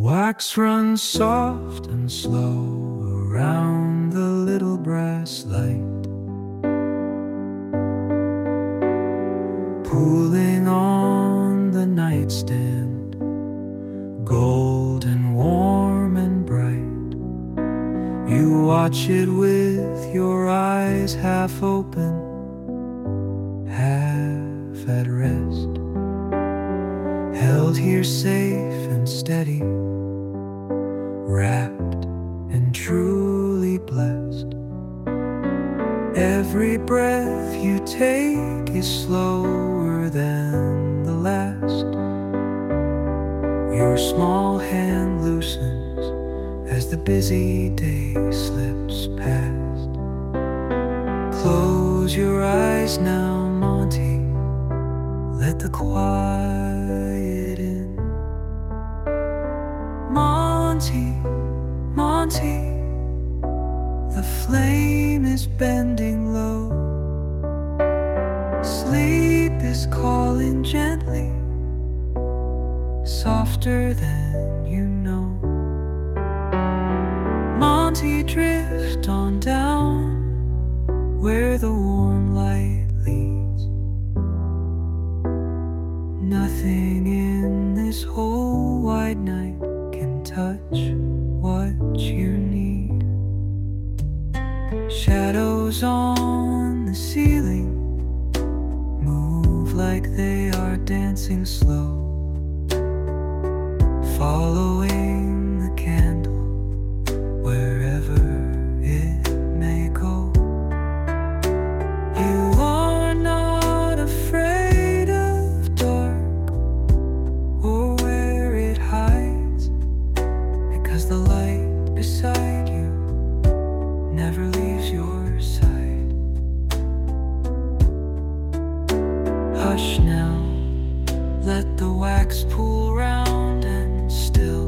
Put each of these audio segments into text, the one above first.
wax runs soft and slow around the little brass light, pooling on the nightstand, golden, warm and bright. You watch it with your eyes half open, half at rest, held here safe and steady, wrapped and truly blessed. Every breath you take is slower than the last. Your small hand loosens as the busy day slips past. Close your eyes now, Monty, let the quiet in. Monty, Monty, the flame is bending low. Sleep is calling gently, softer than you know. Monty, drift on down where the warm light leads. Nothing in this whole wide night can touch what you need. Shadows on the ceiling move like they are dancing slow, following the candle wherever it may go. You are not afraid of dark or where it hides, because the light beside you never leaves your side. Hush now, let the wax pool round and still.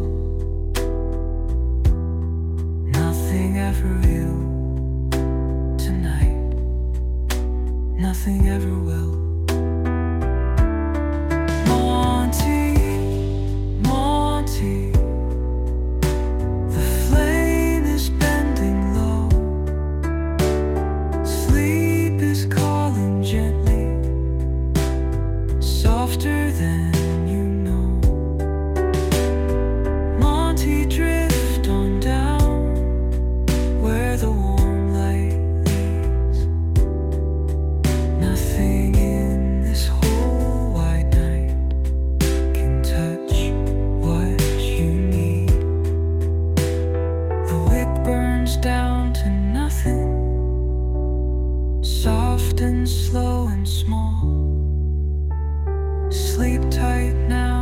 Nothing ever will tonight, nothing ever will. Monty, Monty, the flame is bending low. Sleep is calling gently, softer than you know. Monty, drift on down where the warm light leads. Nothing in this whole wide night can touch what you need. The wick burns down to nothing, soft and slow and small. Sleep tight now.